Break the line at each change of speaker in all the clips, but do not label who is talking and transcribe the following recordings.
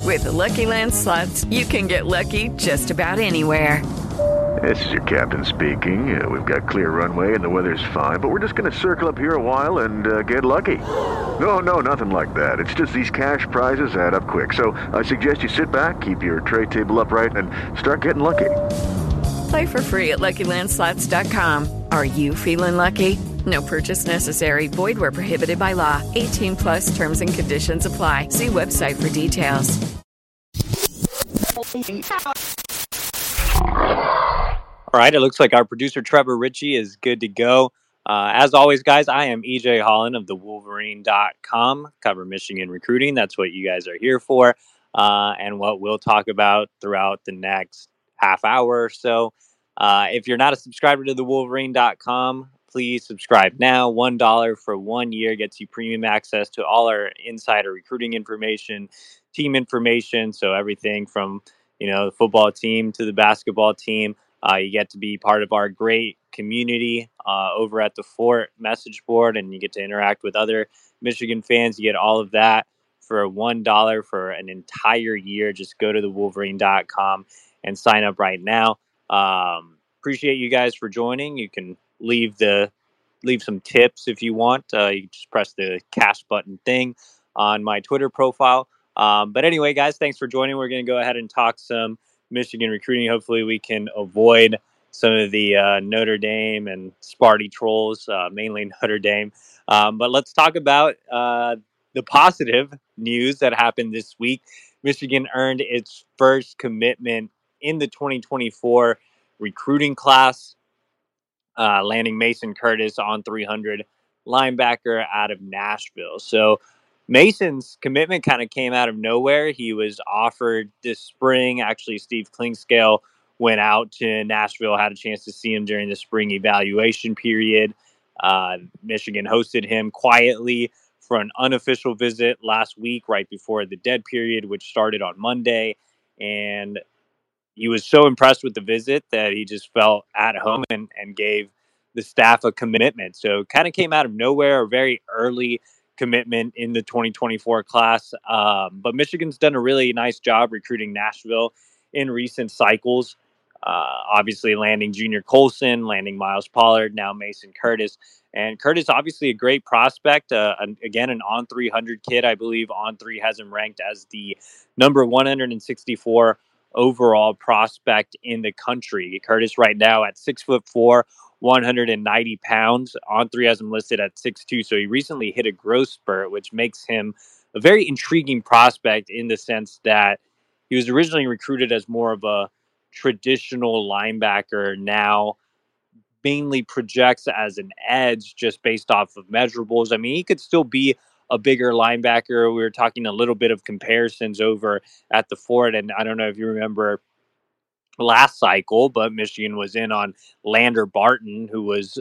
With the Lucky Land Slots, you can get lucky just about anywhere.
This is your captain speaking. We've got clear runway and the weather's fine, but we're just going to circle up here a while and get lucky. No, nothing like that. It's just these cash prizes add up quick. So I suggest you sit back, keep your tray table upright, and start getting lucky.
Play for free at LuckyLandSlots.com. Are you feeling lucky? No purchase necessary. Void where prohibited by law. 18 plus terms and conditions apply. See website for details.
All right, it looks like our producer Trevor Ritchie is good to go. As always, guys, I am EJ Holland of thewolverine.com. Cover Michigan recruiting. That's what you guys are here for, and what we'll talk about throughout the next half hour or so. If you're not a subscriber to thewolverine.com, please subscribe now. $1 for 1 year gets you premium access to all our insider recruiting information, team information, so everything from the football team to the basketball team. You get to be part of our great community over at the Fort message board, and you get to interact with other Michigan fans. You get all of that for $1 for an entire year. Just go to thewolverine.com and sign up right now. Appreciate you guys for joining. You can leave some tips if you want. You can just press the cash button thing on my Twitter profile. But anyway, guys, thanks for joining. We're going to go ahead and talk some Michigan recruiting. Hopefully we can avoid some of the Notre Dame and Sparty trolls, mainly Notre Dame. But let's talk about the positive news that happened this week. Michigan earned its first commitment in the 2024 recruiting class, landing Mason Curtis on 300 linebacker out of Nashville. So Mason's commitment kind of came out of nowhere. He was offered this spring. Actually, Steve Klingscale went out to Nashville, had a chance to see him during the spring evaluation period. Michigan hosted him quietly for an unofficial visit last week, right before the dead period, which started on Monday. And he was so impressed with the visit that he just felt at home and gave the staff a commitment. So kind of came out of nowhere, a very early commitment in the 2024 class. But Michigan's done a really nice job recruiting Nashville in recent cycles. Obviously landing Junior Colson, landing Miles Pollard, now Mason Curtis. And Curtis, obviously a great prospect. Again, an on 300 kid. I believe on 3 has him ranked as the number 164 overall prospect in the country. Curtis right now at 6'4", 190 pounds. On 3 has him listed at 6'2", so he recently hit a growth spurt, which makes him a very intriguing prospect in the sense that he was originally recruited as more of a traditional linebacker, now mainly projects as an edge just based off of measurables. I mean, he could still be a bigger linebacker. We were talking a little bit of comparisons over at the Fort, and I don't know if you remember last cycle, but Michigan was in on Lander Barton, who was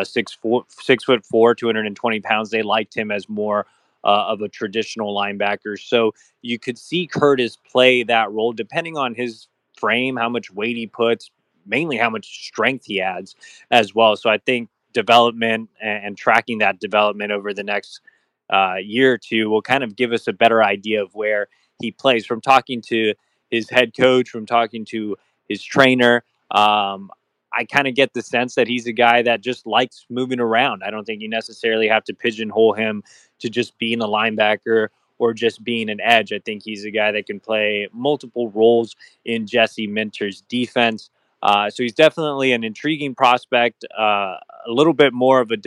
6'4", 220 pounds. They liked him as more of a traditional linebacker. So you could see Curtis play that role depending on his frame, how much weight he puts, mainly how much strength he adds as well. So I think development and tracking that development over the next year or two will kind of give us a better idea of where he plays. From talking to his head coach, from talking to his trainer, I kind of get the sense that he's a guy that just likes moving around. I don't think you necessarily have to pigeonhole him to just being a linebacker or just being an edge. I think he's a guy that can play multiple roles in Jesse Minter's defense. So he's definitely an intriguing prospect. A little bit more of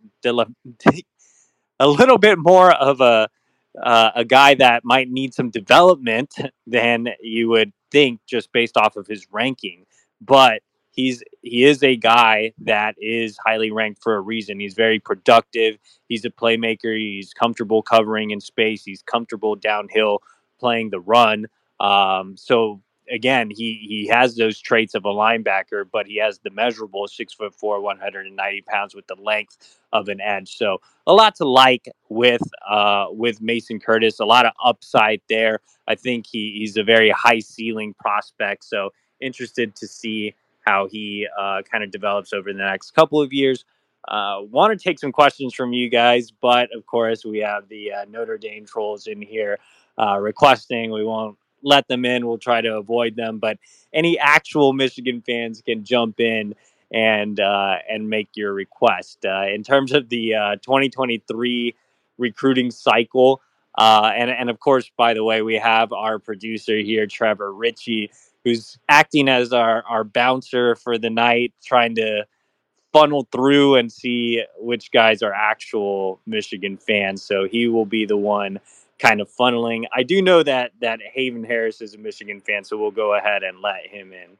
a little bit more of a guy that might need some development than you would think just based off of his ranking. But he is a guy that is highly ranked for a reason. He's very productive. He's a playmaker. He's comfortable covering in space. He's comfortable downhill playing the run. So again, he has those traits of a linebacker, but he has the measurable 6'4", 190 pounds with the length of an edge. So a lot to like with Mason Curtis. A lot of upside there. I think he's a very high ceiling prospect. So interested to see how he kind of develops over the next couple of years. Want to take some questions from you guys, but of course we have the Notre Dame trolls in here requesting. We won't let them in. We'll try to avoid them, but any actual Michigan fans can jump in and make your request. In terms of the 2023 recruiting cycle, and of course, by the way, we have our producer here, Trevor Ritchie, who's acting as our bouncer for the night, trying to funnel through and see which guys are actual Michigan fans. So he will be the one kind of funneling. I do know that Haven Harris is a Michigan fan, so we'll go ahead and let him in.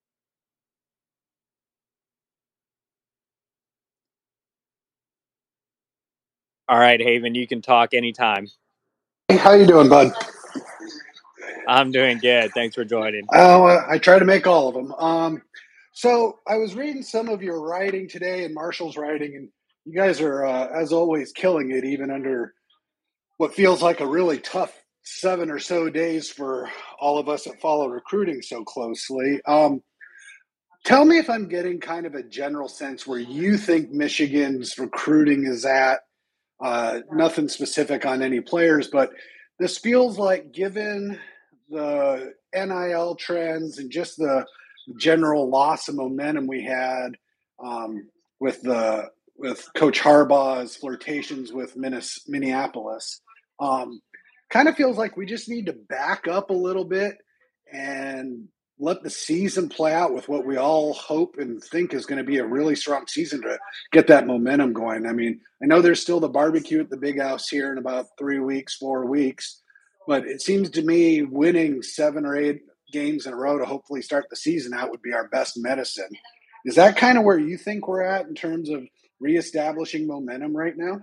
All right, Haven, you can talk anytime.
Hey, how you doing, bud?
I'm doing good. Thanks for joining.
I try to make all of them. So I was reading some of your writing today and Marshall's writing, and you guys are, as always, killing it, even under what feels like a really tough 7 or so days for all of us that follow recruiting so closely. Tell me if I'm getting kind of a general sense where you think Michigan's recruiting is at. Nothing specific on any players, but this feels like, given the NIL trends and just the general loss of momentum we had um, with Coach Harbaugh's flirtations with Minneapolis, um, kind of feels like we just need to back up a little bit and let the season play out with what we all hope and think is going to be a really strong season to get that momentum going. I mean, I know there's still the barbecue at the big house here in about 3 weeks, 4 weeks, but it seems to me winning 7 or 8 games in a row to hopefully start the season out would be our best medicine. Is that kind of where you think we're at in terms of reestablishing momentum right now?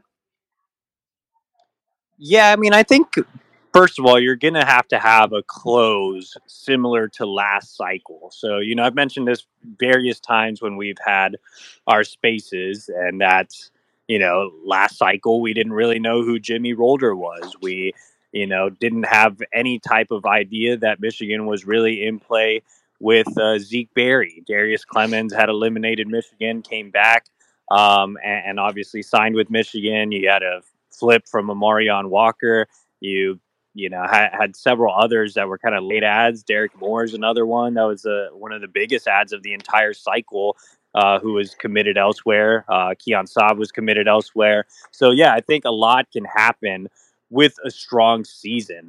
Yeah, I mean, I think first of all, you're going to have a close similar to last cycle. So, I've mentioned this various times when we've had our spaces, and that's, last cycle, we didn't really know who Jimmy Rolder was. We, didn't have any type of idea that Michigan was really in play with Zeke Berry. Darius Clemens had eliminated Michigan, came back, and obviously signed with Michigan. You had a flip from Amarion Walker. You had several others that were kind of late ads. Derek Moore is another one that was one of the biggest ads of the entire cycle. Who was committed elsewhere? Keon Saab was committed elsewhere. So yeah, I think a lot can happen with a strong season.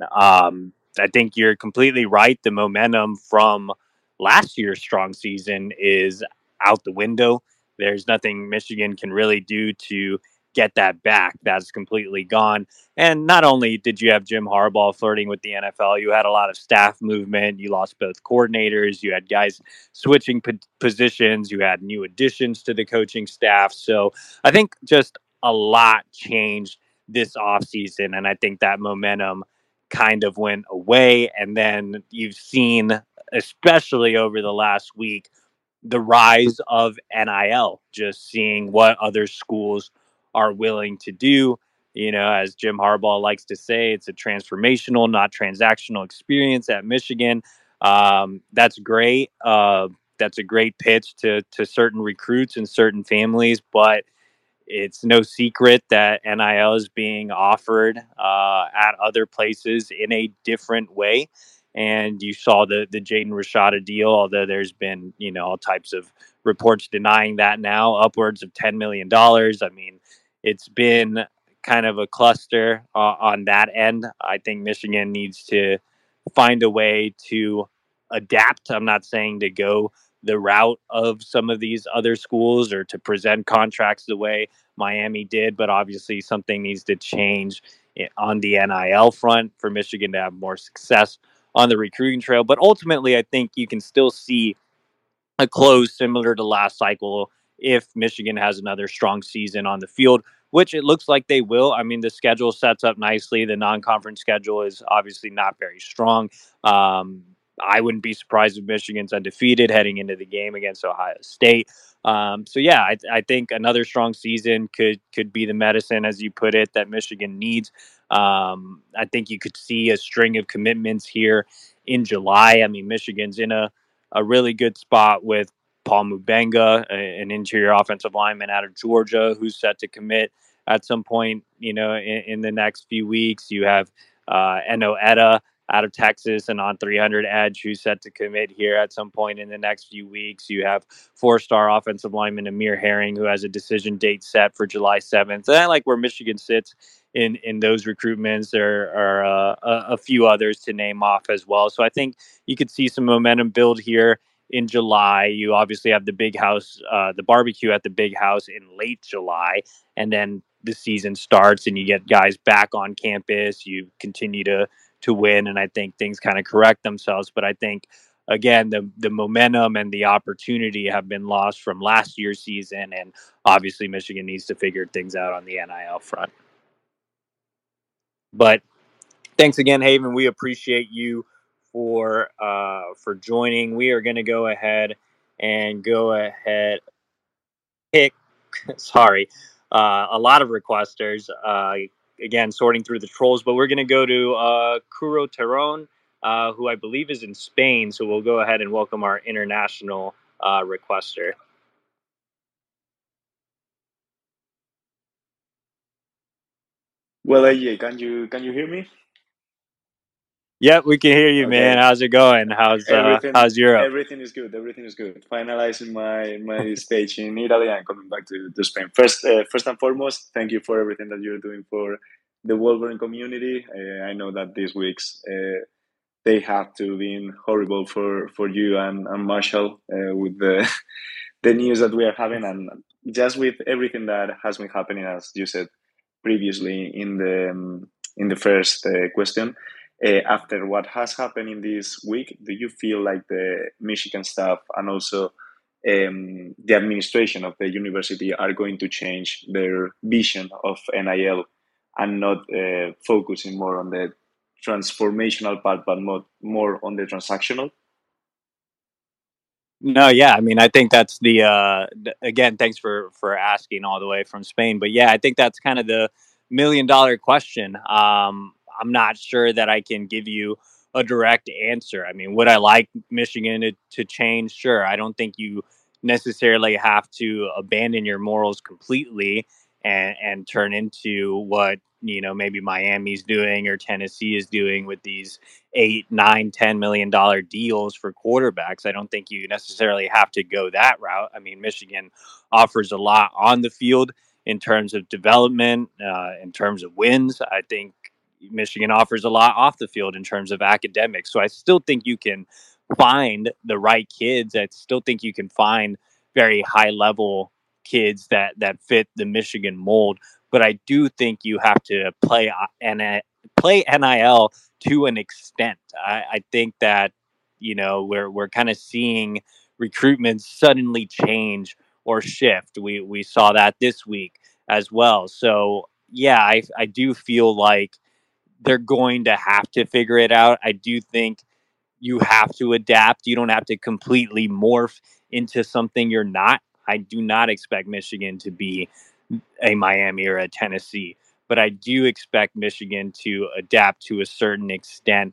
I think you're completely right. The momentum from last year's strong season is out the window. There's nothing Michigan can really do to get that back. That's completely gone. And not only did you have Jim Harbaugh flirting with the NFL, you had a lot of staff movement. You lost both coordinators. You had guys switching positions. You had new additions to the coaching staff. So I think just a lot changed this offseason. And I think that momentum kind of went away. And then you've seen, especially over the last week, the rise of NIL, just seeing what other schools are willing to do. As Jim Harbaugh likes to say, it's a transformational, not transactional experience at Michigan. That's great. That's a great pitch to certain recruits and certain families, but it's no secret that NIL is being offered at other places in a different way. And you saw the Jaden Rashada deal, although there's been, all types of reports denying that now, upwards of $10 million. I mean, it's been kind of a cluster on that end. I think Michigan needs to find a way to adapt. I'm not saying to go the route of some of these other schools or to present contracts the way Miami did, but obviously something needs to change on the NIL front for Michigan to have more success on the recruiting trail. But ultimately, I think you can still see a close similar to last cycle if Michigan has another strong season on the field, which it looks like they will. I mean, the schedule sets up nicely. The non-conference schedule is obviously not very strong. I wouldn't be surprised if Michigan's undefeated heading into the game against Ohio State. So yeah, I think another strong season could be the medicine, as you put it, that Michigan needs. I think you could see a string of commitments here in July. I mean, Michigan's in a really good spot with Paul Mubenga, an interior offensive lineman out of Georgia, who's set to commit at some point, in the next few weeks. You have Eno Etta out of Texas, and on 300 edge, who's set to commit here at some point in the next few weeks. You have four-star offensive lineman Amir Herring, who has a decision date set for July 7th. And I like where Michigan sits in those recruitments. There are a few others to name off as well. So I think you could see some momentum build here in July. You obviously have the big house, the barbecue at the big house in late July, and then the season starts and you get guys back on campus. You continue to win, and I think things kind of correct themselves. But I think again, the momentum and the opportunity have been lost from last year's season, and obviously Michigan needs to figure things out on the NIL front. But thanks again, Haven. We appreciate you for joining. We are going to go ahead pick. Sorry, a lot of requesters. Again, sorting through the trolls, but we're going to go to Curo Terron, who I believe is in Spain. So we'll go ahead and welcome our international requester.
Well, AJ, can you hear me?
Yep, we can hear you, man.
Okay.
How's it going? How's Europe?
Everything is good. Everything is good. Finalizing my stage in Italy and coming back to Spain. First and foremost, thank you for everything that you're doing for the Wolverine community. I know that these weeks they have to been horrible for you and Marshall with the the news that we are having, and just with everything that has been happening, as you said previously in the first question. After what has happened in this week, do you feel like the Michigan staff and also the administration of the university are going to change their vision of NIL and not focusing more on the transformational part, but more on the transactional?
No, yeah. I mean, I think that's again, thanks for asking all the way from Spain. But yeah, I think that's kind of the $1 million question. I'm not sure that I can give you a direct answer. I mean, would I like Michigan to change? Sure. I don't think you necessarily have to abandon your morals completely and turn into what, maybe Miami's doing or Tennessee is doing with these 8, 9, $10 million deals for quarterbacks. I don't think you necessarily have to go that route. I mean, Michigan offers a lot on the field in terms of development, in terms of wins. I think Michigan offers a lot off the field in terms of academics. So I still think you can find the right kids. I still think you can find very high level kids that fit the Michigan mold. But I do think you have to play NIL to an extent. I think that we're kind of seeing recruitment suddenly change or shift. We saw that this week as well. So yeah, I do feel like they're going to have to figure it out. I do think you have to adapt. You don't have to completely morph into something you're not. I do not expect Michigan to be a Miami or a Tennessee, but I do expect Michigan to adapt to a certain extent.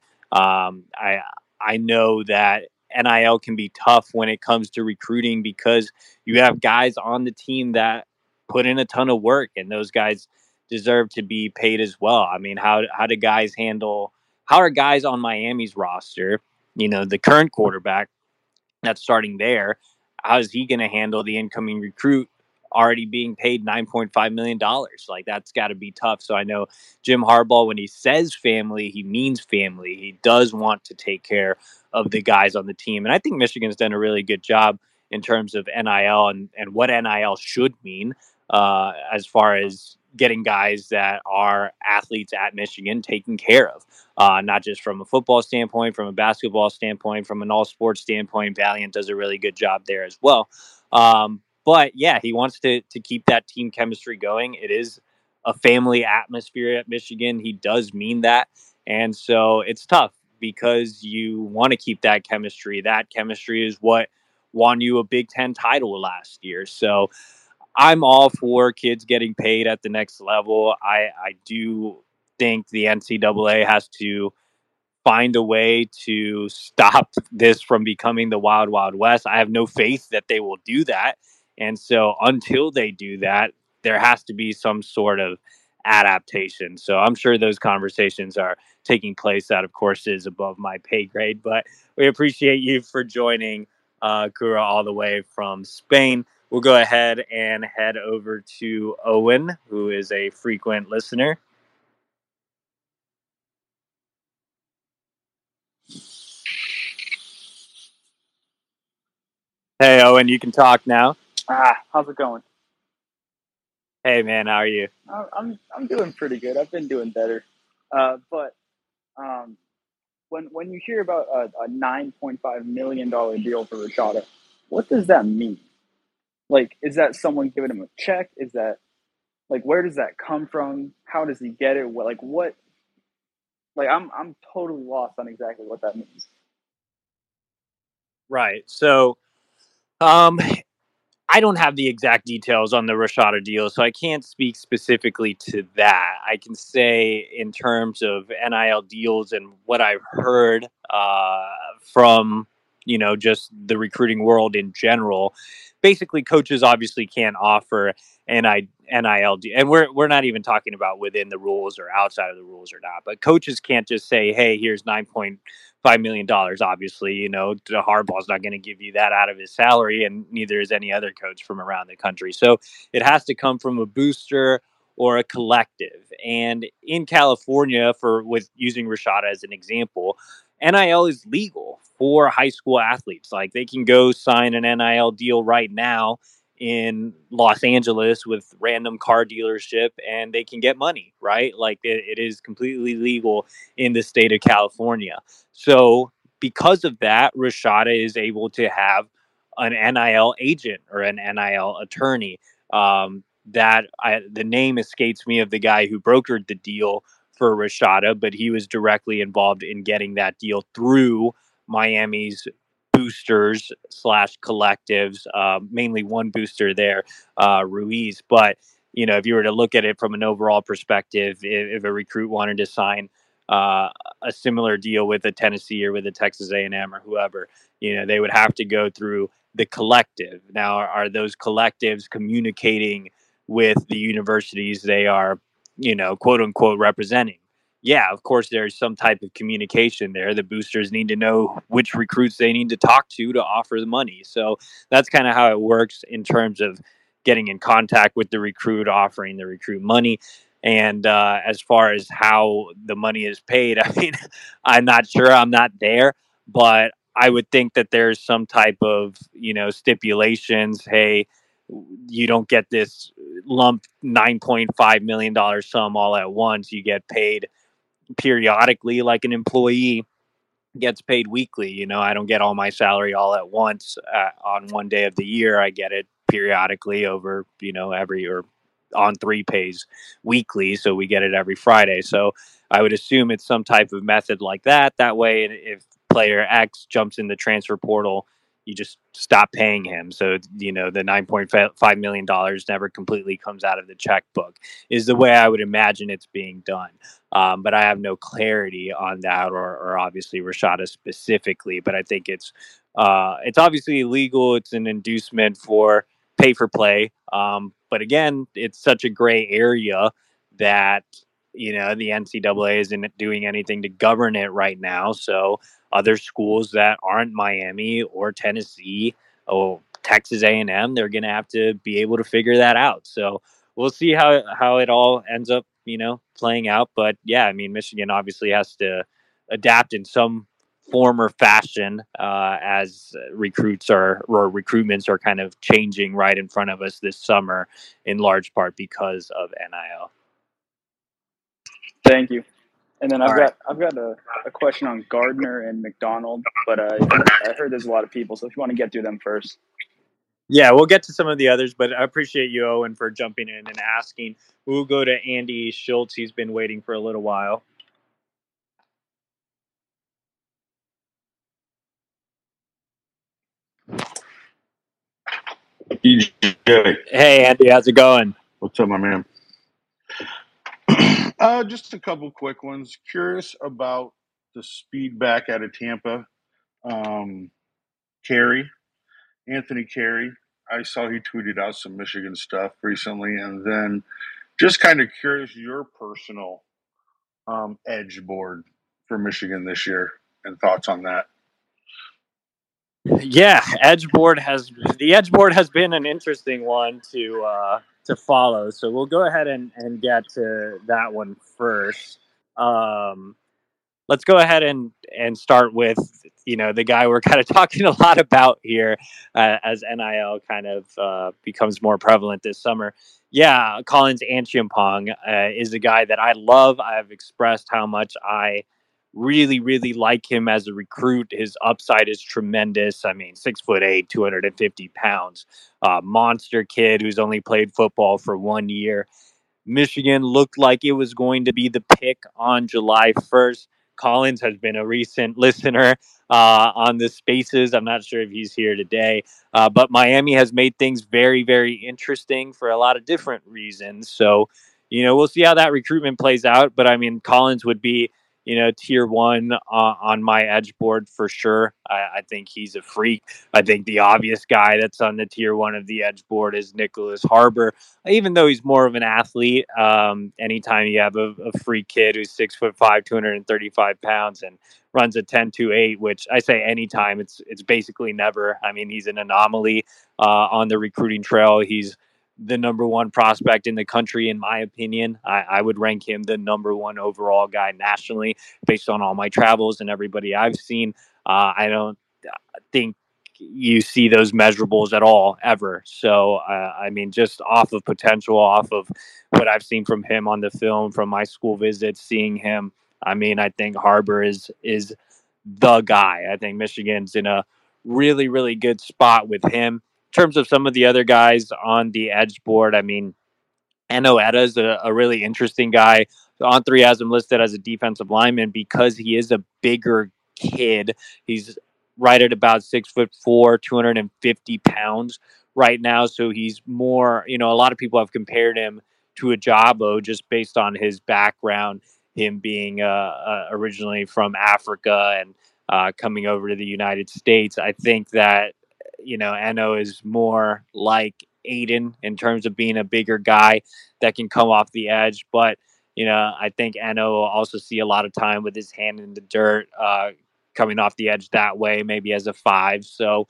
I know that NIL can be tough when it comes to recruiting because you have guys on the team that put in a ton of work, and those guys deserve to be paid as well. I mean, how do guys handle? How are guys on Miami's roster? The current quarterback that's starting there, how is he going to handle the incoming recruit already being paid $9.5 million? Like, that's got to be tough. So I know Jim Harbaugh, when he says family, he means family. He does want to take care of the guys on the team. And I think Michigan's done a really good job in terms of NIL and what NIL should mean, as far as getting guys that are athletes at Michigan taken care of, not just from a football standpoint, from a basketball standpoint, from an all sports standpoint. Valiant does a really good job there as well. But yeah, he wants to keep that team chemistry going. It is a family atmosphere at Michigan. He does mean that. And so it's tough because you want to keep that chemistry. That chemistry is what won you a Big Ten title last year. So I'm all for kids getting paid at the next level. I do think the NCAA has to find a way to stop this from becoming the wild, wild west. I have no faith that they will do that. And so until they do that, there has to be some sort of adaptation. So I'm sure those conversations are taking place. That, of course, is above my pay grade, but we appreciate you for joining, Kura, all the way from Spain. We'll go ahead and head over to Owen, who is a frequent listener. Hey, Owen, you can talk now.
How's it going?
Hey, man, how are you?
I'm doing pretty good. I've been doing better, but um, when you hear about a $9.5 million deal for Rashada, what does that mean? Like, is that someone giving him a check? Is that like where does that come from? How does he get it? What? Like, I'm totally lost on exactly what that means.
Right. So, um, I don't have the exact details on the Rashada deal, so I can't speak specifically to that. I can say in terms of NIL deals and what I've heard from just the recruiting world in general. Basically, coaches obviously can't offer NIL, and we're not even talking about within the rules or outside of the rules or not. But coaches can't just say, "Hey, here's $9.5 million." Obviously, Harbaugh's not going to give you that out of his salary, and neither is any other coach from around the country. So it has to come from a booster or a collective. And in California, with using Rashada as an example, NIL is legal for high school athletes. Like, they can go sign an NIL deal right now in Los Angeles with random car dealership, and they can get money, right? Like, it is completely legal in the state of California. So because of that, Rashada is able to have an NIL agent or an NIL attorney. The name escapes me of the guy who brokered the deal for Rashada, but he was directly involved in getting that deal through Miami's boosters slash collectives, mainly one booster there, Ruiz. But if you were to look at it from an overall perspective, if a recruit wanted to sign uh, a similar deal with a Tennessee or with a Texas A&M or whoever, they would have to go through the collective. Now, are those collectives communicating with the universities they are, quote unquote, representing? Yeah, of course, there's some type of communication there. The boosters need to know which recruits they need to talk to offer the money. So that's kind of how it works in terms of getting in contact with the recruit, offering the recruit money. And as far as how the money is paid, I mean, I'm not sure. I'm not there, but I would think that there's some type of, stipulations. Hey, you don't get this lump $9.5 million sum all at once. You get paid periodically, like an employee gets paid weekly. I don't get all my salary all at once on one day of the year. I get it periodically over, every or on 3 pays weekly. So we get it every Friday. So I would assume it's some type of method like that. That way, if player X jumps in the transfer portal, you just stop paying him. So, the $9.5 million never completely comes out of the checkbook, is the way I would imagine it's being done. But I have no clarity on that, or obviously Rashada specifically. But I think it's obviously illegal. It's an inducement for pay for play. But again, it's such a gray area that the NCAA isn't doing anything to govern it right now. So other schools that aren't Miami or Tennessee or Texas A&M, they're going to have to be able to figure that out. So we'll see how it all ends up, playing out. But yeah, I mean, Michigan obviously has to adapt in some form or fashion as recruitments are kind of changing right in front of us this summer, in large part because of NIL.
Thank you. And then
All right.
I've got a question on Gardner and McDonald, but I heard there's a lot of people, so if you want to get through them first.
Yeah, we'll get to some of the others, but I appreciate you, Owen, for jumping in and asking. We'll go to Andy Schultz. He's been waiting for a little while.
EJ.
Hey, Andy, how's it going?
What's up, my man? Just a couple quick ones. Curious about the speed back out of Tampa. Carey, Anthony Carey. I saw he tweeted out some Michigan stuff recently, and then Just kind of curious your personal edge board for Michigan this year and thoughts on that.
Yeah, the edge board has been an interesting one to follow. So we'll go ahead and get to that one first. Um, let's go ahead and start with the guy we're kind of talking a lot about here as NIL kind of becomes more prevalent this summer. Yeah, Collins Anchiampong is a guy that I love. I've expressed how much I really, really like him as a recruit. His upside is tremendous. I mean, 6'8", 250 pounds, monster kid who's only played football for 1 year. Michigan looked like it was going to be the pick on July 1st. Collins has been a recent listener on the spaces. I'm not sure if he's here today, but Miami has made things very, very interesting for a lot of different reasons. So, we'll see how that recruitment plays out. But I mean, Collins would be, tier one on my edge board for sure. I think he's a freak. I think the obvious guy that's on the tier one of the edge board is Nicholas Harbor, even though he's more of an athlete. Anytime you have a free kid who's 6'5", 235 pounds, and runs a 10.28, which I say anytime, it's basically never. I mean, he's an anomaly on the recruiting trail. He's the number one prospect in the country, in my opinion. I would rank him the number one overall guy nationally based on all my travels and everybody I've seen. I don't think you see those measurables at all ever. So, I mean, just off of potential, off of what I've seen from him on the film, from my school visits, seeing him, I mean, I think Harbor is the guy. I think Michigan's in a really, really good spot with him. In terms of some of the other guys on the edge board, I mean, Eno Etta is a really interesting guy. On3 has him listed as a defensive lineman because he is a bigger kid. He's right at about 6'4", 250 pounds right now. So he's more, a lot of people have compared him to Ajabo just based on his background, him being originally from Africa and coming over to the United States. I think that, Eno is more like Aiden in terms of being a bigger guy that can come off the edge. But, I think Eno will also see a lot of time with his hand in the dirt, coming off the edge that way, maybe as a 5. So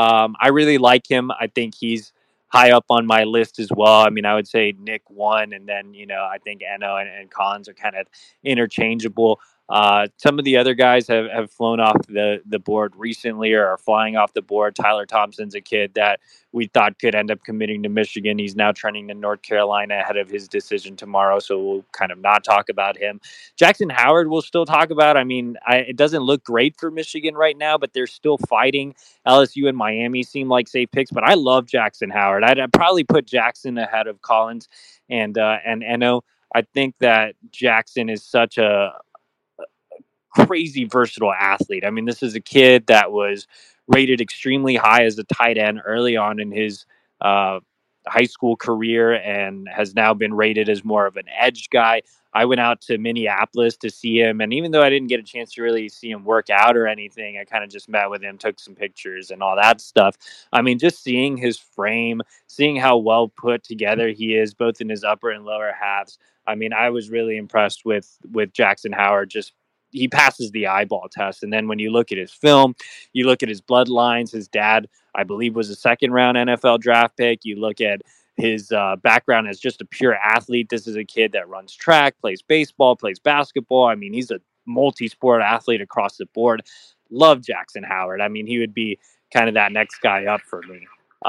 I really like him. I think he's high up on my list as well. I mean, I would say Nick 1, and then, I think Eno and Collins are kind of interchangeable. Some of the other guys have flown off the board recently or are flying off the board. Tyler Thompson's a kid that we thought could end up committing to Michigan. He's now trending to North Carolina ahead of his decision tomorrow, so we'll kind of not talk about him. Jackson Howard we'll still talk about. I mean, it doesn't look great for Michigan right now, but they're still fighting. LSU and Miami seem like safe picks, but I love Jackson Howard. I'd probably put Jackson ahead of Collins and Eno. I think that Jackson is such a crazy versatile athlete. I mean, this is a kid that was rated extremely high as a tight end early on in his uh, high school career and has now been rated as more of an edge guy. I went out to Minneapolis to see him, and even though I didn't get a chance to really see him work out or anything, I kind of just met with him, took some pictures and all that stuff. I mean, just seeing his frame, seeing how well put together he is, both in his upper and lower halves. I mean, I was really impressed with Jackson Howard. Just he passes the eyeball test. And then when you look at his film, you look at his bloodlines. His dad, I believe, was a second round NFL draft pick. You look at his background as just a pure athlete. This is a kid that runs track, plays baseball, plays basketball. I mean, he's a multi-sport athlete across the board. Love Jackson Howard. I mean, he would be kind of that next guy up for me.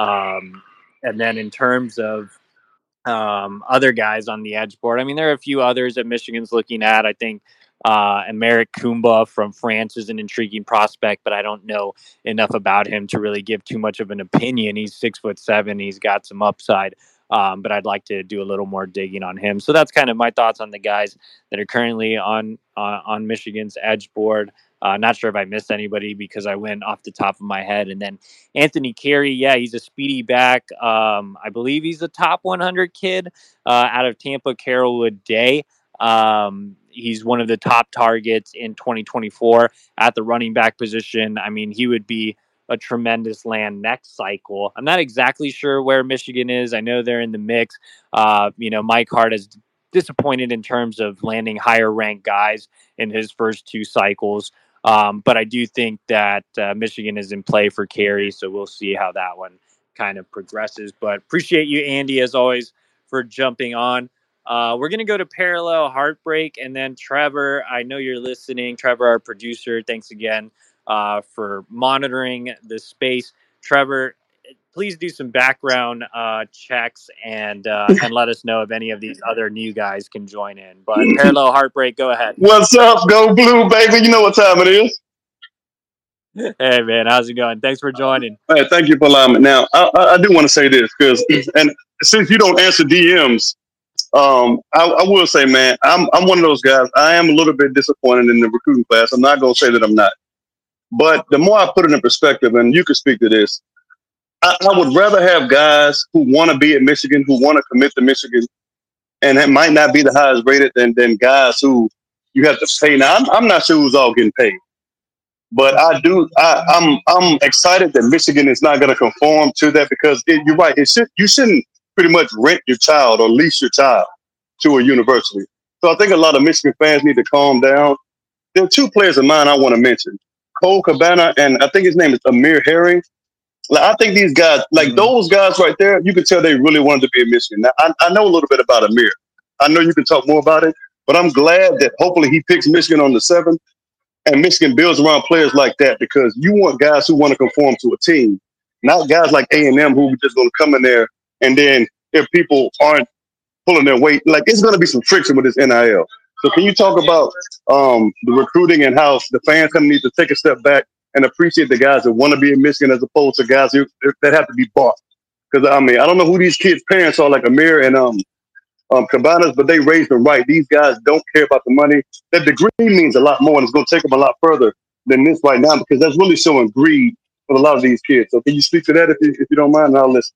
And then in terms of other guys on the edge board. I mean, there are a few others that Michigan's looking at. I think Emerick Kumba from France is an intriguing prospect, but I don't know enough about him to really give too much of an opinion. He's 6'7". He's got some upside. But I'd like to do a little more digging on him. So that's kind of my thoughts on the guys that are currently on Michigan's edge board. Not sure if I missed anybody because I went off the top of my head. And then Anthony Carey, yeah, he's a speedy back. I believe he's a top 100 kid out of Tampa Carrollwood Day. He's one of the top targets in 2024 at the running back position. I mean, he would be a tremendous land next cycle. I'm not exactly sure where Michigan is. I know they're in the mix. Mike Hart has disappointed in terms of landing higher ranked guys in his first two cycles. But I do think that Michigan is in play for Carey, so we'll see how that one kind of progresses. But appreciate you, Andy, as always, for jumping on. We're going to go to Parallel Heartbreak, and then Trevor, I know you're listening. Trevor, our producer, thanks again for monitoring the space. Trevor, please do some background checks and let us know if any of these other new guys can join in. But Parallel Heartbreak, go ahead.
What's up? Go Blue, baby. You know what time it is.
Hey, man, how's it going? Thanks for joining.
Hey, thank you for allowing me. Now, I do want to say this because, and since you don't answer DMs, I will say, man, I'm one of those guys. I am a little bit disappointed in the recruiting class. I'm not going to say that I'm not. But the more I put it in perspective, and you can speak to this, I would rather have guys who want to be at Michigan, who want to commit to Michigan, and it might not be the highest rated than guys who you have to pay. Now, I'm not sure who's all getting paid, but I'm excited that Michigan is not going to conform to that because you're right. You shouldn't pretty much rent your child or lease your child to a university. So I think a lot of Michigan fans need to calm down. There are two players of mine I want to mention: Cole Cabana, and I think his name is Amir Herring. Like, I think these guys, like those guys right there, you can tell they really wanted to be in Michigan. Now, I know a little bit about Amir. I know you can talk more about it, but I'm glad that hopefully he picks Michigan on the 7th, and Michigan builds around players like that because you want guys who want to conform to a team, not guys like A&M who are just going to come in there and then if people aren't pulling their weight, like it's going to be some friction with this NIL. So can you talk about the recruiting and how the fans kind of need to take a step back and appreciate the guys that want to be in Michigan as opposed to guys that have to be bought? Because I mean, I don't know who these kids' parents are, like Amir and Cabanas, but they raised them right. These guys don't care about the money. That degree means a lot more, and it's going to take them a lot further than this right now because that's really showing greed with a lot of these kids. So can you speak to that if you don't mind? And I'll listen.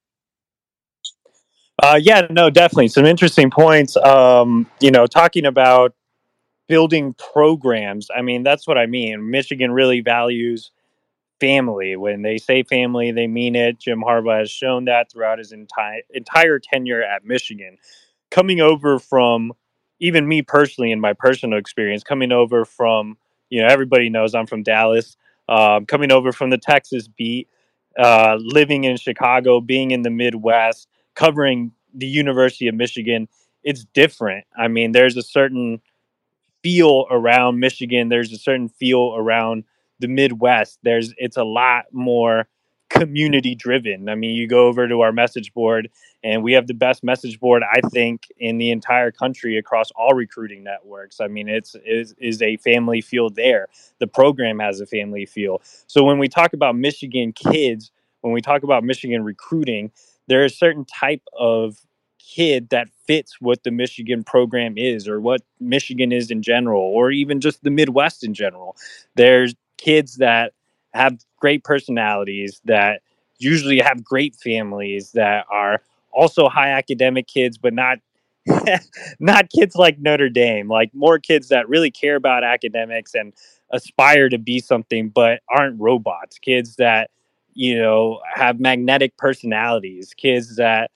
Yeah, no, definitely. Some interesting points. Talking about building programs. I mean, that's what I mean. Michigan really values family. When they say family, they mean it. Jim Harbaugh has shown that throughout his entire tenure at Michigan. Coming over from, even me personally, in my personal experience, coming over from, everybody knows I'm from Dallas, coming over from the Texas beat, living in Chicago, being in the Midwest, covering the University of Michigan, it's different. I mean, there's a certain feel around Michigan. There's a certain feel around the Midwest. It's a lot more community driven. I mean, you go over to our message board and we have the best message board, I think, in the entire country across all recruiting networks. I mean, it is a family feel there. The program has a family feel. So when we talk about Michigan kids, when we talk about Michigan recruiting, there is a certain type of kid that fits what the Michigan program is or what Michigan is in general, or even just the Midwest in general. There's kids that have great personalities, that usually have great families, that are also high academic kids, but not not kids like Notre Dame, like more kids that really care about academics and aspire to be something, but aren't robots. Kids that, have magnetic personalities, kids that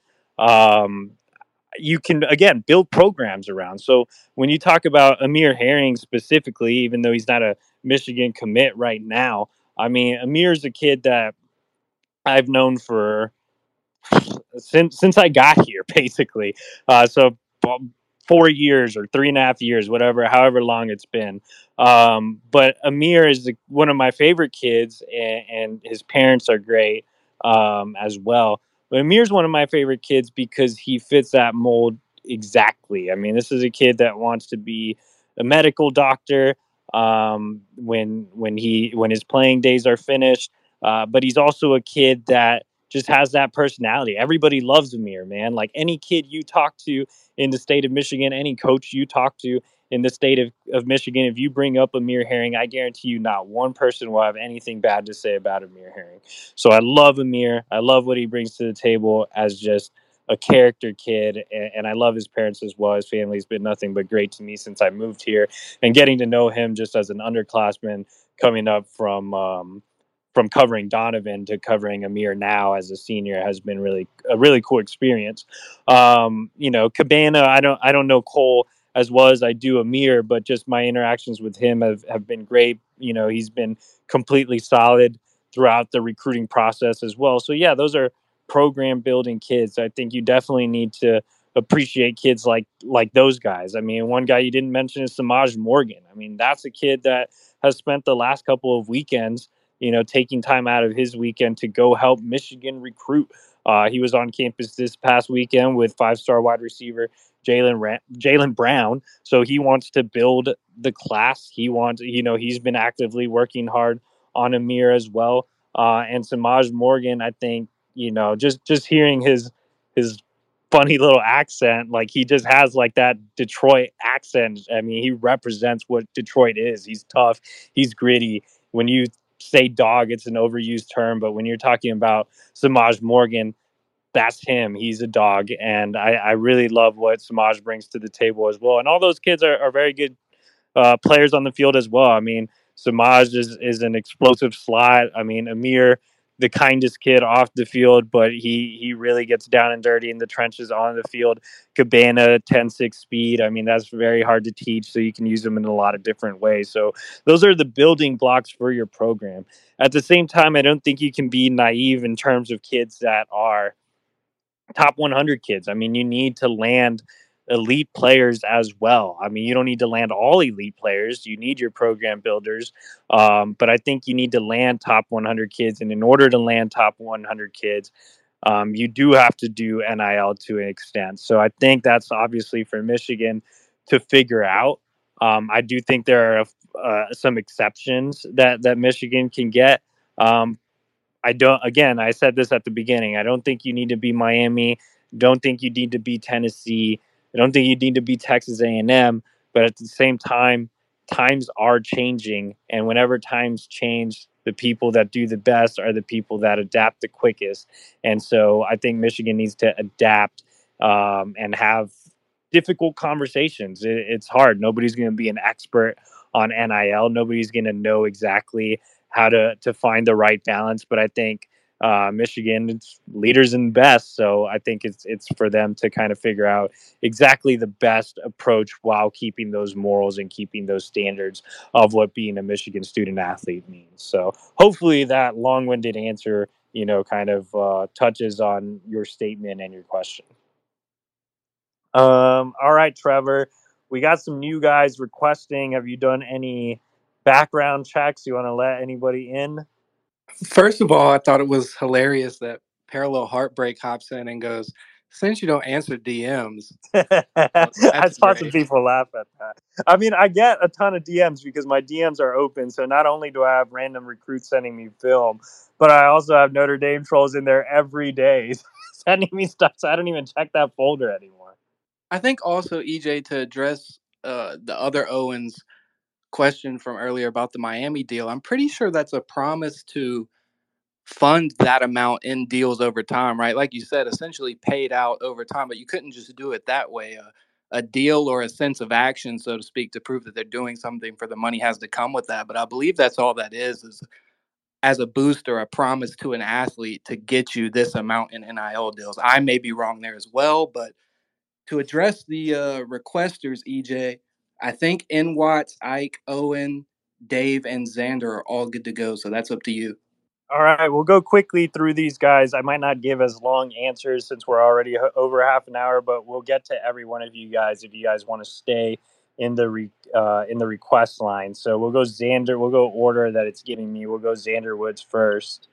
you can, again, build programs around. So when you talk about Amir Herring specifically, even though he's not a Michigan commit right now, I mean, Amir's a kid that I've known for since I got here, basically. So 4 years or 3.5 years, whatever, however long it's been. But Amir is one of my favorite kids, and his parents are great as well. But Amir's one of my favorite kids because he fits that mold exactly. I mean, this is a kid that wants to be a medical doctor when his playing days are finished. But he's also a kid that just has that personality. Everybody loves Amir, man. Like any kid you talk to in the state of Michigan, any coach you talk to in the state of Michigan, if you bring up Amir Herring, I guarantee you not one person will have anything bad to say about Amir Herring. So I love Amir. I love what he brings to the table as just a character kid, and I love his parents as well. His family's been nothing but great to me since I moved here, and getting to know him just as an underclassman coming up from from covering Donovan to covering Amir now as a senior has been a really cool experience. Cabana, I don't know Cole as well as I do Amir, but just my interactions with him have been great. He's been completely solid throughout the recruiting process as well. So yeah, those are program building kids. I think you definitely need to appreciate kids like those guys. I mean, one guy you didn't mention is Samaj Morgan. I mean, that's a kid that has spent the last couple of weekends, taking time out of his weekend to go help Michigan recruit. He was on campus this past weekend with 5-star wide receiver Jalen Brown. So he wants to build the class. He's been actively working hard on Amir as well. And Samaj Morgan, I think, just hearing his funny little accent, like he just has like that Detroit accent. I mean, he represents what Detroit is. He's tough, he's gritty. When you say dog, it's an overused term, but when you're talking about Samaj Morgan, that's him. He's a dog, and I really love what Samaj brings to the table as well. And all those kids are very good players on the field as well. I mean, Samaj is an explosive slot. I mean, Amir, the kindest kid off the field, but he really gets down and dirty in the trenches on the field. Cabana, 10-6 speed. I mean, that's very hard to teach, so you can use them in a lot of different ways. So those are the building blocks for your program. At the same time, I don't think you can be naive in terms of kids that are top 100 kids. I mean, you need to land elite players as well. I mean, you don't need to land all elite players. You need your program builders. But I think you need to land top 100 kids. And in order to land top 100 kids, you do have to do NIL to an extent. So I think that's obviously for Michigan to figure out. I do think there are some exceptions that Michigan can get. I said this at the beginning. I don't think you need to be Miami. Don't think you need to be Tennessee. I don't think you need to be Texas A&M. But at the same time, times are changing. And whenever times change, the people that do the best are the people that adapt the quickest. And so I think Michigan needs to adapt and have difficult conversations. It's hard. Nobody's going to be an expert on NIL. Nobody's going to know exactly how to find the right balance. But I think Michigan's leaders in best, so I think it's for them to kind of figure out exactly the best approach while keeping those morals and keeping those standards of what being a Michigan student athlete means. So hopefully that long-winded answer, kind of touches on your statement and your question. All right, Trevor, we got some new guys requesting. Have you done any background checks? You want to let anybody in?
First of all, I thought it was hilarious that Parallel Heartbreak hops in and goes, since you don't answer DMs.
I saw some people laugh at that. I mean, I get a ton of DMs because my DMs are open. So not only do I have random recruits sending me film, but I also have Notre Dame trolls in there every day sending me stuff. So I don't even check that folder anymore.
I think also, EJ, to address the other Owens question from earlier about the Miami deal, I'm pretty sure that's a promise to fund that amount in deals over time, right? Like you said, essentially paid out over time, but you couldn't just do it that way. A deal or a sense of action, so to speak, to prove that they're doing something for the money has to come with that. But I believe that's all that is as a booster, a promise to an athlete to get you this amount in NIL deals. I may be wrong there as well, but to address the requesters, EJ, I think N. Watts, Ike, Owen, Dave, and Xander are all good to go. So that's up to you.
All right, we'll go quickly through these guys. I might not give as long answers since we're already over half an hour, but we'll get to every one of you guys if you guys want to stay in the request line. So we'll go Xander. We'll go order that it's giving me. We'll go Xander Woods first.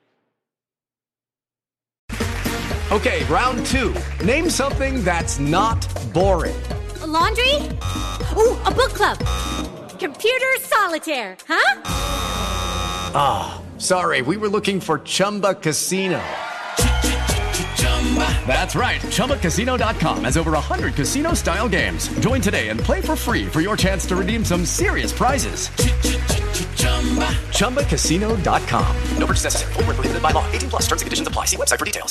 Okay, round two. Name something that's not boring.
A laundry? Ooh, a book club. Computer solitaire, huh?
Ah, sorry, we were looking for Chumba Casino. That's right, ChumbaCasino.com has over 100 casino-style games. Join today and play for free for your chance to redeem some serious prizes. ChumbaCasino.com. No purchase necessary. Void where prohibited by law. 18+ terms and conditions apply. See website for details.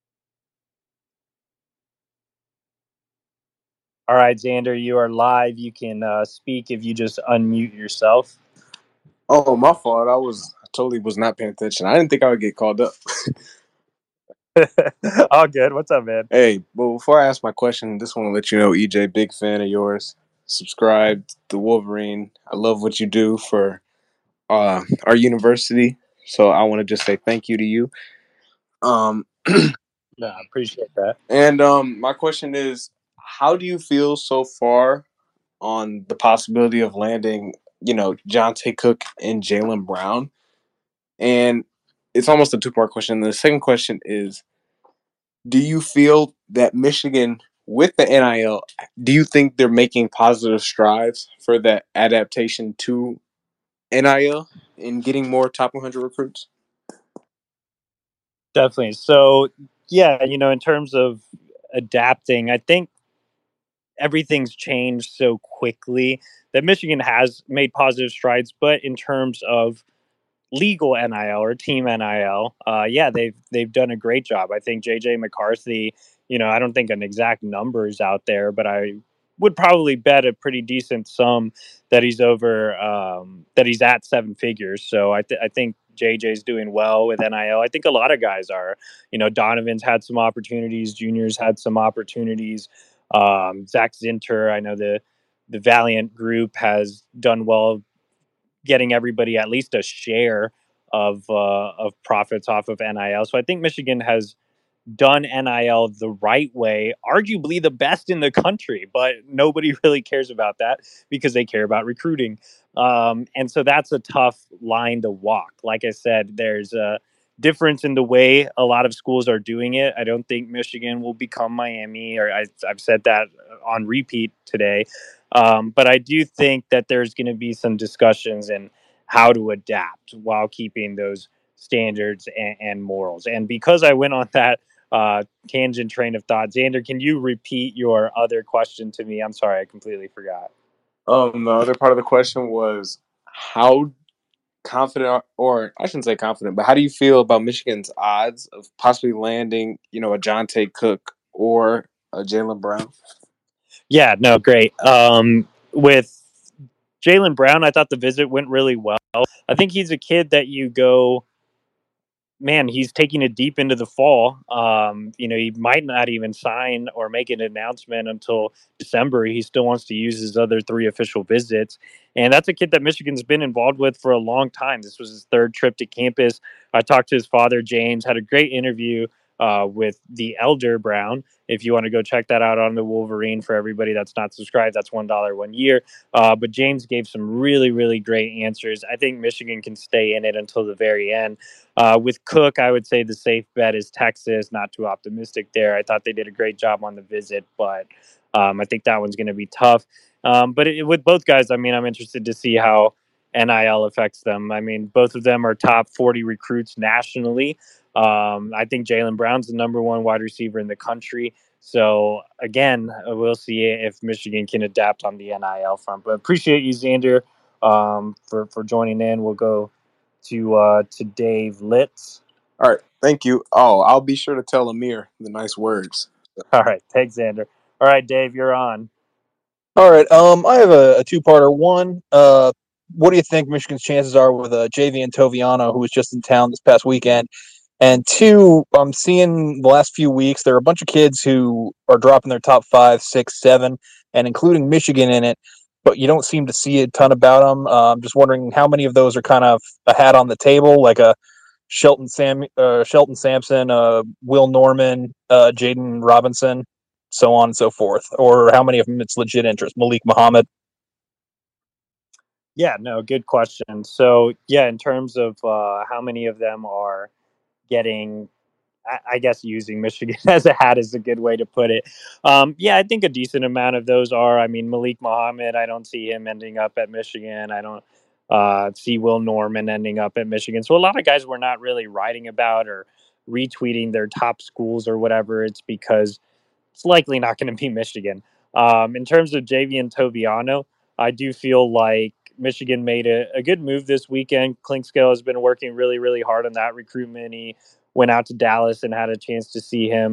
All right, Xander, you are live. You can speak if you just unmute yourself.
Oh, my fault. I was totally was not paying attention. I didn't think I would get called up.
All good. What's up, man?
Hey, but before I ask my question, just want to let you know, EJ, big fan of yours. Subscribe to Wolverine. I love what you do for our university. So I want to just say thank you to you.
No, I appreciate that.
And my question is, how do you feel so far on the possibility of landing, Jonte Cook and Jaylen Brown? And it's almost a two-part question. The second question is, do you feel that Michigan, with the NIL, do you think they're making positive strides for that adaptation to NIL and getting more top 100 recruits?
Definitely. So, yeah, in terms of adapting, I think everything's changed so quickly that Michigan has made positive strides. But in terms of legal NIL or team NIL, yeah, they've done a great job. I think JJ McCarthy, I don't think an exact number is out there, but I would probably bet a pretty decent sum that he's that he's at seven figures. So I think JJ's doing well with NIL. I think a lot of guys are. Donovan's had some opportunities. Junior's had some opportunities. Zach Zinter, I know the Valiant group has done well getting everybody at least a share of profits off of NIL. So I think Michigan has done NIL the right way, arguably the best in the country, but nobody really cares about that because they care about recruiting. And so that's a tough line to walk. Like I said, there's a difference in the way a lot of schools are doing it. I don't think Michigan will become Miami, or I've said that on repeat today. But I do think that there's going to be some discussions in how to adapt while keeping those standards and morals. And because I went on that tangent train of thought, Xander, can you repeat your other question to me? I'm sorry, I completely forgot.
The other part of the question was, how confident, or I shouldn't say confident, but how do you feel about Michigan's odds of possibly landing, a Jonte Cook or a Jaylen Brown?
Yeah, no, great. With Jaylen Brown, I thought the visit went really well. I think he's a kid that you go, man, he's taking it deep into the fall. He might not even sign or make an announcement until December. He still wants to use his other three official visits. And that's a kid that Michigan's been involved with for a long time. This was his third trip to campus. I talked to his father, James, had a great interview with the elder Brown. If you want to go check that out on the Wolverine, for everybody that's not subscribed, that's $1 1 year. But James gave some really, really great answers. I think Michigan can stay in it until the very end. With Cook, I would say the safe bet is Texas. Not too optimistic there. I thought they did a great job on the visit, but I think that one's going to be tough. But with both guys, I'm interested to see how NIL affects them. Both of them are top 40 recruits nationally. I think Jaylen Brown's the number one wide receiver in the country. So again, we'll see if Michigan can adapt on the NIL front. But appreciate you, Xander, for joining in. We'll go to Dave Litz.
All right, thank you. Oh, I'll be sure to tell Amir the nice words.
All right, thanks, Xander. All right, Dave, you're on.
All right, I have a two-parter. One, what do you think Michigan's chances are with Javian Toviano, who was just in town this past weekend? And two, I'm seeing the last few weeks there are a bunch of kids who are dropping their top 5, 6, 7, and including Michigan in it, but you don't seem to see a ton about them. I'm just wondering how many of those are kind of a hat on the table, like a Shelton Sampson, Will Norman, Jaden Robinson, so on and so forth, or how many of them it's legit interest. Malik Muhammad.
Yeah, no, good question. So yeah, in terms of how many of them are getting, I guess using Michigan as a hat is a good way to put it. Yeah, I think a decent amount of those are. Malik Muhammad, I don't see him ending up at Michigan. I don't see Will Norman ending up at Michigan. So a lot of guys we're not really writing about or retweeting their top schools or whatever. It's because it's likely not going to be Michigan. In terms of Javian Toviano, I do feel like Michigan made a good move this weekend. Klinkscale has been working really, really hard on that recruitment. He went out to Dallas and had a chance to see him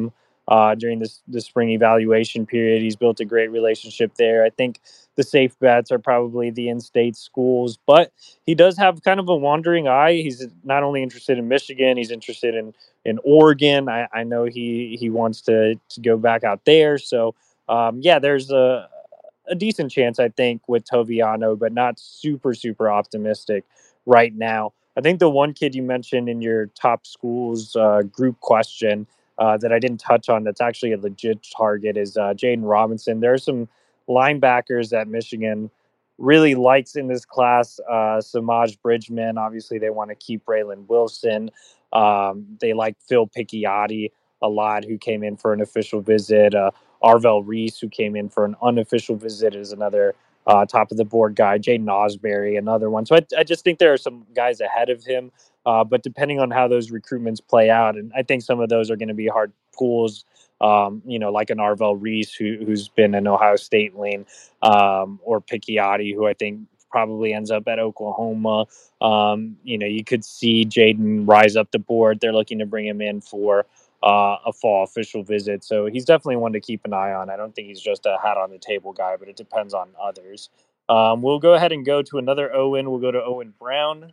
during the spring evaluation period. He's built a great relationship there. I think the safe bets are probably the in-state schools, but he does have kind of a wandering eye. He's not only interested in Michigan, he's interested in Oregon. I know he wants to go back out there. So yeah, there's a decent chance, I think, with Toviano, but not super optimistic right now. I think the one kid you mentioned in your top schools group question that I didn't touch on that's actually a legit target is Jaden Robinson. There are some linebackers that Michigan really likes in this class. Samaj Bridgman, obviously, they want to keep Braylon Wilson. They like Phil Picciotti a lot, who came in for an official visit. Arvell Reese, who came in for an unofficial visit, is another top of the board guy. Jaden Osbury, another one. So I just think there are some guys ahead of him. But depending on how those recruitments play out, and I think some of those are going to be hard pools, like an Arvell Reese, who's been an Ohio State lane, or Picciotti, who I think probably ends up at Oklahoma. You could see Jaden rise up the board. They're looking to bring him in for a fall official visit. So he's definitely one to keep an eye on. I don't think he's just a hat on the table guy, but it depends on others. We'll go ahead and go to another Owen. We'll go to Owen Brown.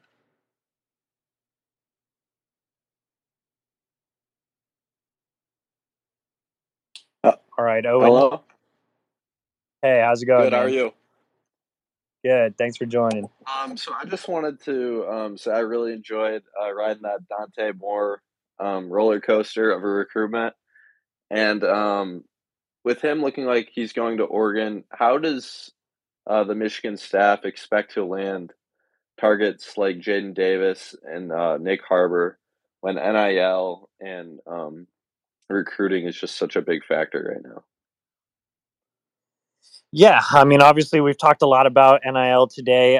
All right, Owen.
Hello.
Hey, how's it going?
Good. How
man?
are you?
Good. Thanks for joining.
So I just wanted to say I really enjoyed riding that Dante Moore roller coaster of a recruitment, and with him looking like he's going to Oregon, how does the Michigan staff expect to land targets like Jaden Davis and Nick Harbor when NIL and recruiting is just such a big factor right now?
Yeah, I mean, obviously, we've talked a lot about NIL today.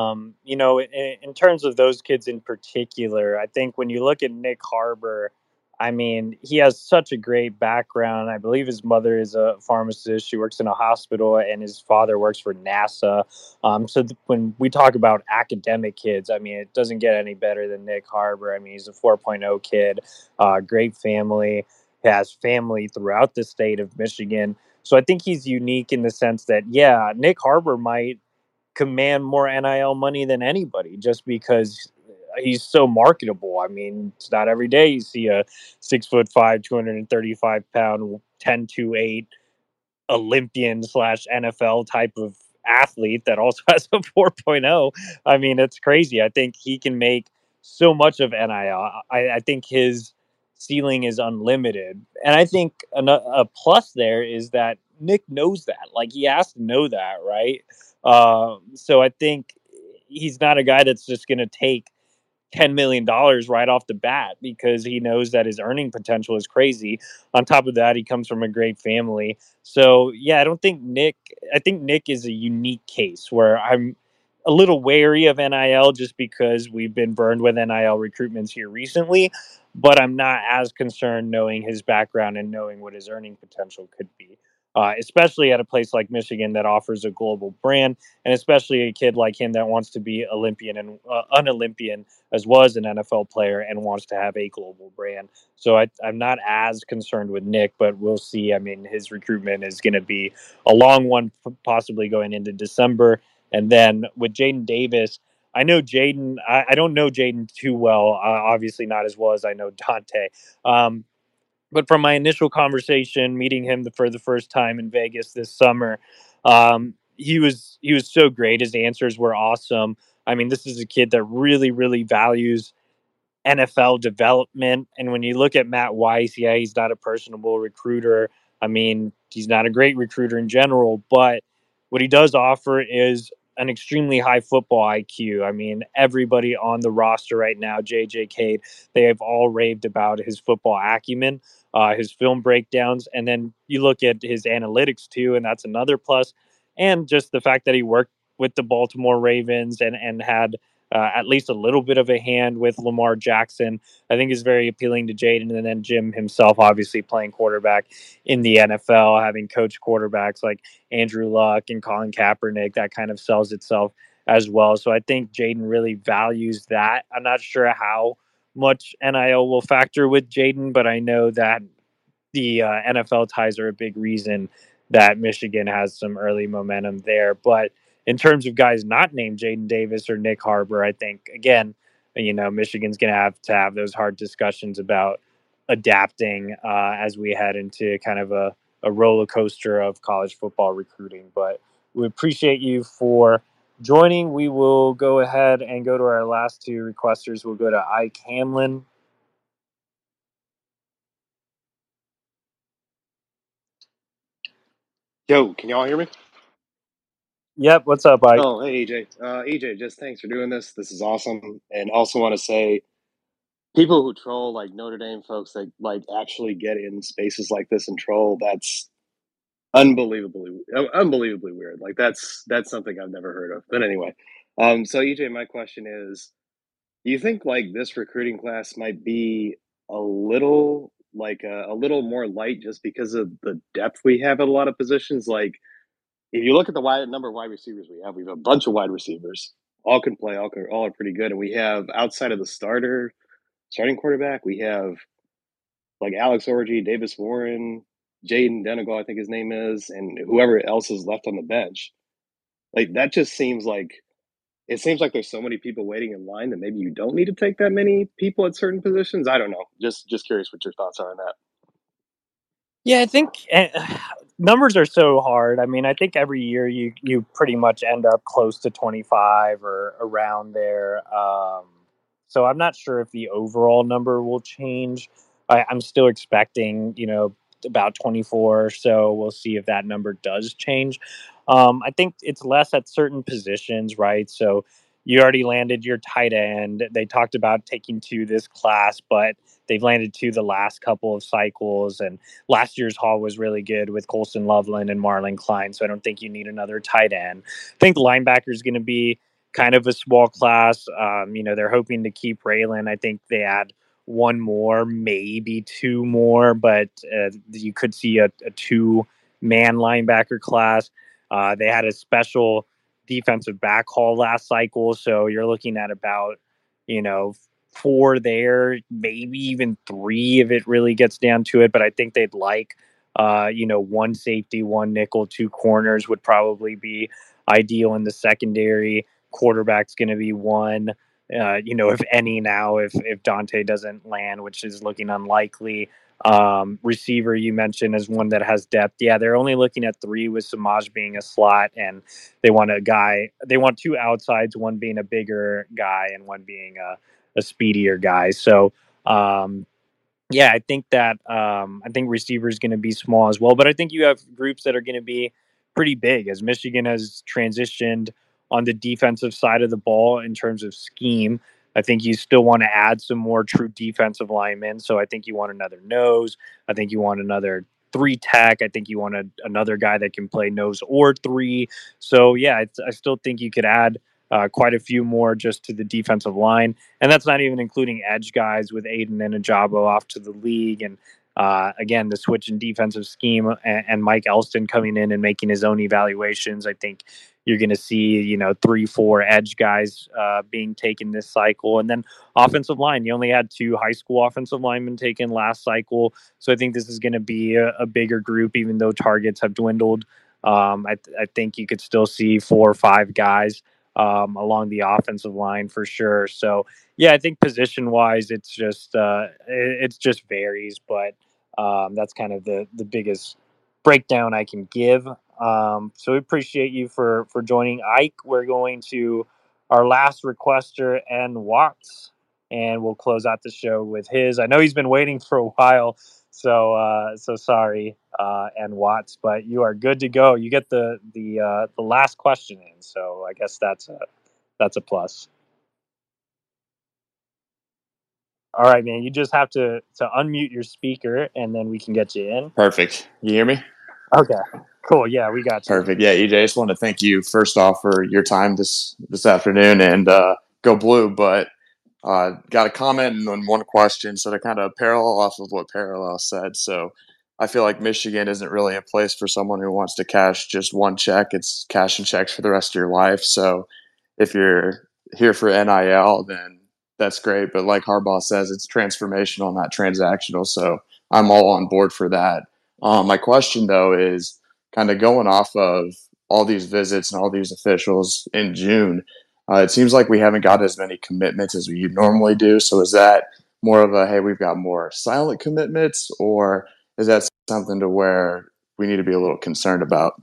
In terms of those kids in particular, I think when you look at Nick Harbor, I mean, he has such a great background. I believe his mother is a pharmacist. She works in a hospital, and his father works for NASA. When we talk about academic kids, I mean, it doesn't get any better than Nick Harbor. I mean, he's a 4.0 kid, great family, has family throughout the state of Michigan. So I think he's unique in the sense that, yeah, Nick Harbor might command more NIL money than anybody just because he's so marketable. I mean, it's not every day you see a 6'5", 235-pound, 10-8 Olympian / NFL type of athlete that also has a 4.0. I mean, it's crazy. I think he can make so much of NIL. I think his ceiling is unlimited. And I think a plus there is that Nick knows that. Like, he has to know that, right? So I think he's not a guy that's just going to take $10 million right off the bat because he knows that his earning potential is crazy. On top of that, he comes from a great family. So, yeah, I think Nick is a unique case where I'm a little wary of NIL just because we've been burned with NIL recruitments here recently, but I'm not as concerned knowing his background and knowing what his earning potential could be. Especially at a place like Michigan that offers a global brand, and especially a kid like him that wants to be Olympian and an Olympian as was an NFL player and wants to have a global brand. So I'm not as concerned with Nick, but we'll see. I mean, his recruitment is going to be a long one, possibly going into December. And then with Jaden Davis, I know Jaden. I don't know Jaden too well. Obviously, not as well as I know Dante. But from my initial conversation, meeting him for the first time in Vegas this summer, he was so great. His answers were awesome. I mean, this is a kid that really values NFL development. And when you look at Matt Weiss, yeah, he's not a personable recruiter. I mean, he's not a great recruiter in general, but what he does offer is an extremely high football IQ. I mean, everybody on the roster right now, JJ Cade, they have all raved about his football acumen, his film breakdowns, and then you look at his analytics too, and that's another plus. And just the fact that he worked with the Baltimore Ravens and had at least a little bit of a hand with Lamar Jackson, I think is very appealing to Jaden. And then Jim himself, obviously playing quarterback in the NFL, having coached quarterbacks like Andrew Luck and Colin Kaepernick, that kind of sells itself as well. So I think Jaden really values that. I'm not sure how much NIL will factor with Jaden, but I know that the NFL ties are a big reason that Michigan has some early momentum there. But in terms of guys not named Jaden Davis or Nick Harbor, I think, again, Michigan's going to have those hard discussions about adapting as we head into kind of a roller coaster of college football recruiting. But we appreciate you for joining. We will go ahead and go to our last two requesters. We'll go to Ike Hamlin.
Yo, can y'all hear me?
Yep. What's up, Ike?
Oh, hey, EJ. EJ, just thanks for doing this. This is awesome. And also want to say, people who troll like Notre Dame folks that like actually get in spaces like this and troll, that's unbelievably weird. Like that's something I've never heard of. But anyway, so EJ, my question is, do you think like this recruiting class might be a little a little more light just because of the depth we have at a lot of positions? Like, if you look at the number of wide receivers we have a bunch of wide receivers. All can play, all are pretty good. And we have, outside of the starting quarterback, we have like Alex Orji, Davis Warren, Jaden Denegal, I think his name is, and whoever else is left on the bench. Like, that just seems like, it seems like there's so many people waiting in line that maybe you don't need to take that many people at certain positions. I don't know. Just curious what your thoughts are on that.
Yeah, I think numbers are so hard. I mean, I think every year you pretty much end up close to 25 or around there. So I'm not sure if the overall number will change. I'm still expecting, about 24 or so. We'll see if that number does change. I think it's less at certain positions, right? So you already landed your tight end. They talked about taking 2 this class, but they've landed 2 the last couple of cycles. And last year's haul was really good with Colson Loveland and Marlon Klein. So I don't think you need another tight end. I think the linebacker is going to be kind of a small class. They're hoping to keep Raylan. I think they add 1 more, maybe 2 more, but you could see a 2-man linebacker class. They had a special defensive back haul last cycle. So you're looking at about, 4 there, maybe even 3 if it really gets down to it. But I think they'd like, 1 safety, 1 nickel, 2 corners would probably be ideal in the secondary. Quarterback's going to be 1, if any now, if Dante doesn't land, which is looking unlikely. Receiver you mentioned is one that has depth. Yeah, they're only looking at 3 with Samaj being a slot, and they want 2 outsides, 1 being a bigger guy and 1 being a speedier guy. So, yeah, I think that I think receiver is going to be small as well, but I think you have groups that are going to be pretty big as Michigan has transitioned on the defensive side of the ball in terms of scheme. I think you still want to add some more true defensive linemen. So I think you want another nose. I think you want another 3 tech. I think you want another guy that can play nose or 3. So yeah, I still think you could add quite a few more just to the defensive line. And that's not even including edge guys with Aiden and Ajabo off to the league. And again, the switch in defensive scheme and Mike Elston coming in and making his own evaluations. I think you're going to see, 3, 4 edge guys being taken this cycle. And then offensive line, you only had 2 high school offensive linemen taken last cycle. So I think this is going to be a bigger group, even though targets have dwindled. I think you could still see 4 or 5 guys along the offensive line for sure. So yeah, I think position wise, it's just varies, but that's kind of the biggest breakdown I can give. So we appreciate you for joining, Ike. We're going to our last requester, N. Watts, and we'll close out the show with his. I know he's been waiting for a while, so sorry, N. Watts, but you are good to go. You get the last question in, so I guess that's a plus. All right, man. You just have to unmute your speaker, and then we can get you in.
Perfect. You hear me?
Okay. Cool. Yeah, we got you.
Perfect. Yeah, EJ, I just want to thank you first off for your time this afternoon, and go blue. But got a comment and 1 question, so to kind of parallel off of what Parallel said. So I feel like Michigan isn't really a place for someone who wants to cash just 1 check. It's cashing checks for the rest of your life. So if you're here for NIL, then that's great. But like Harbaugh says, it's transformational, not transactional. So I'm all on board for that. My question, though, is kind of going off of all these visits and all these officials in June. It seems like we haven't got as many commitments as we normally do. So is that more of a, hey, we've got more silent commitments, or is that something to where we need to be a little concerned about?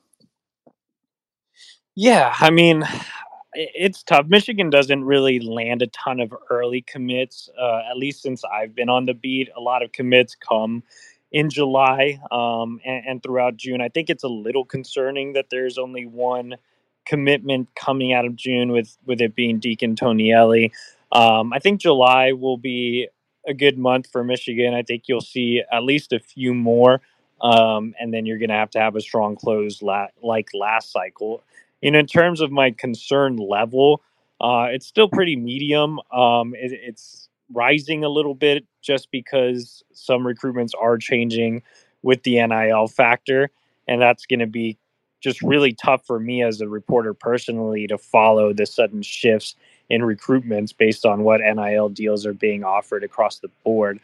Yeah, I mean, it's tough. Michigan doesn't really land a ton of early commits, at least since I've been on the beat. A lot of commits come in July and throughout June. I think it's a little concerning that there's only one commitment coming out of June with it being Deacon Tonielli. I think July will be a good month for Michigan. I think you'll see at least a few more, and then you're going to have a strong close like last cycle. In terms of my concern level, it's still pretty medium. It's rising a little bit just because some recruitments are changing with the NIL factor, and that's going to be just really tough for me as a reporter personally to follow the sudden shifts in recruitments based on what NIL deals are being offered across the board.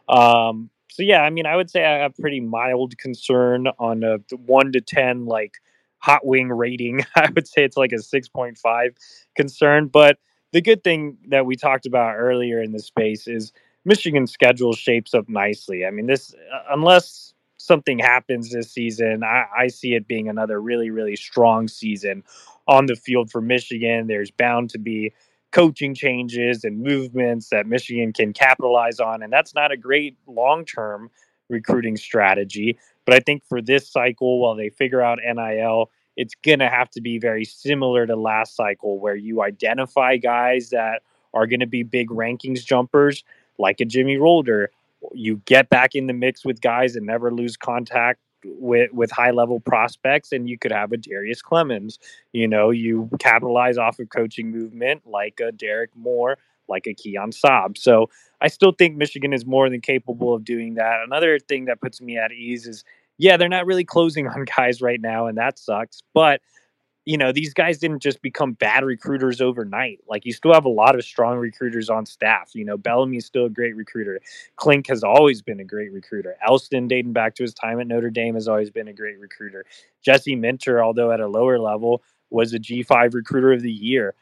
So yeah, I mean, I would say I have pretty mild concern on a 1 to 10, like hot wing rating. I would say it's like a 6.5 concern. But the good thing that we talked about earlier in this space is Michigan's schedule shapes up nicely. I mean, unless something happens this season, I see it being another really, really strong season on the field for Michigan. There's bound to be coaching changes and movements that Michigan can capitalize on. And that's not a great long term recruiting strategy. But I think for this cycle, while they figure out NIL, it's going to have to be very similar to last cycle, where you identify guys that are going to be big rankings jumpers, like a Jimmy Rolder. You get back in the mix with guys and never lose contact with high level prospects, and you could have a Darius Clemens. You capitalize off of coaching movement like a Derek Moore, like a Keon Saab. So I still think Michigan is more than capable of doing that. Another thing that puts me at ease is, yeah, they're not really closing on guys right now, and that sucks. But these guys didn't just become bad recruiters overnight. Like, you still have a lot of strong recruiters on staff. Bellamy is still a great recruiter. Klink has always been a great recruiter. Elston, dating back to his time at Notre Dame, has always been a great recruiter. Jesse Minter, although at a lower level, was a G5 recruiter of the year.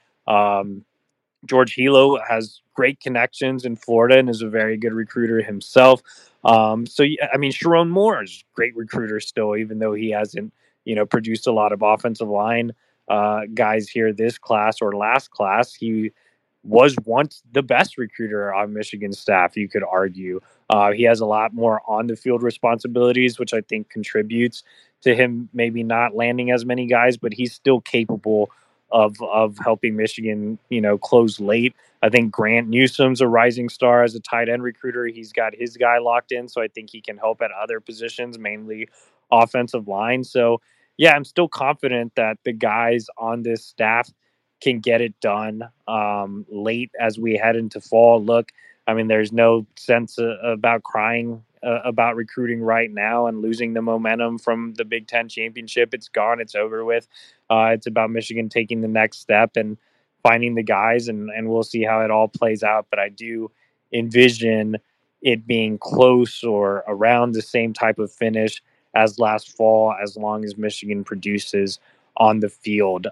George Hilo has great connections in Florida and is a very good recruiter himself. I mean, Sharon Moore is a great recruiter still, even though he hasn't, produced a lot of offensive line guys here this class or last class. He was once the best recruiter on Michigan staff, you could argue. He has a lot more on the field responsibilities, which I think contributes to him maybe not landing as many guys, but he's still capable of helping Michigan, close late. I think Grant Newsom's a rising star as a tight end recruiter. He's got his guy locked in, so I think he can help at other positions, mainly offensive line. So, yeah, I'm still confident that the guys on this staff can get it done late as we head into fall. Look, I mean, there's no sense about crying about recruiting right now and losing the momentum from the Big Ten championship. It's gone. It's over with. It's about Michigan taking the next step and finding the guys, and we'll see how it all plays out. But I do envision it being close or around the same type of finish as last fall, as long as Michigan produces on the field.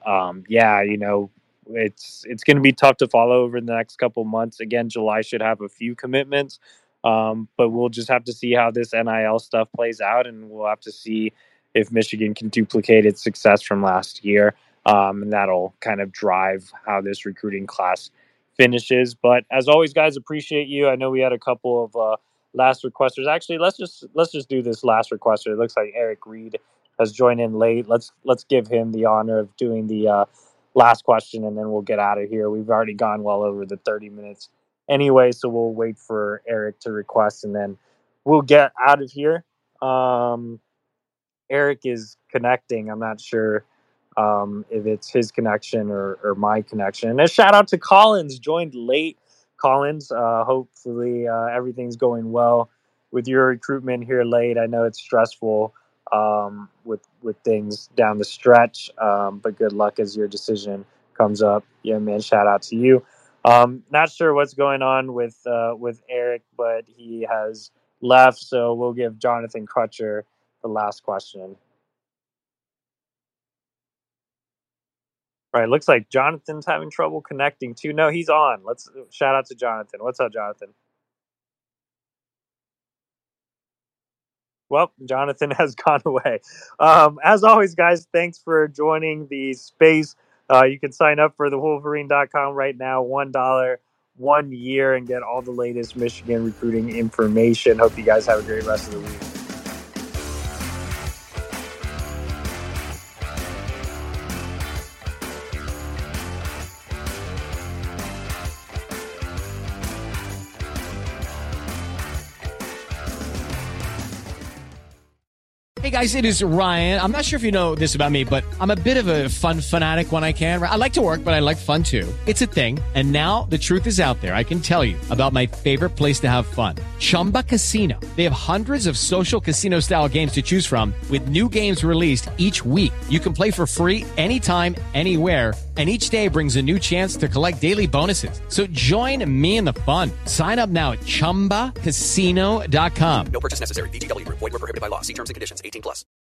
It's going to be tough to follow over the next couple months. Again, July should have a few commitments, but we'll just have to see how this NIL stuff plays out, and we'll have to see if Michigan can duplicate its success from last year. And that'll kind of drive how this recruiting class finishes. But as always, guys, appreciate you. I know we had a couple of last requesters. Actually, let's just do this last requester. It looks like Eric Reed has joined in late. Let's give him the honor of doing the last question, and then we'll get out of here. We've already gone well over the 30 minutes anyway, so we'll wait for Eric to request, and then we'll get out of here. Eric is connecting. I'm not sure if it's his connection or my connection. And a shout out to Collins, joined late. Collins, hopefully everything's going well with your recruitment here late. I know it's stressful with things down the stretch, but good luck as your decision comes up. Yeah, man, shout out to you. Not sure what's going on with Eric, but he has left, so we'll give Jonathan Crutcher the last question. Right, looks like Jonathan's having trouble connecting too. No, he's on. Let's shout out to Jonathan. What's up, Jonathan? Well, Jonathan has gone away. As always, guys, thanks for joining the space. You can sign up for thewolverine.com right now, $1, 1 year, and get all the latest Michigan recruiting information. Hope you guys have a great rest of the week.
Hey guys, it is Ryan. I'm not sure if you know this about me, but I'm a bit of a fun fanatic when I can. I like to work, but I like fun too. It's a thing. And now the truth is out there. I can tell you about my favorite place to have fun. Chumba Casino. They have hundreds of social casino style games to choose from with new games released each week. You can play for free anytime, anywhere. And each day brings a new chance to collect daily bonuses. So join me in the fun. Sign up now at ChumbaCasino.com.
No purchase necessary. VGW Group. Void where prohibited by law. See terms and conditions. 18+.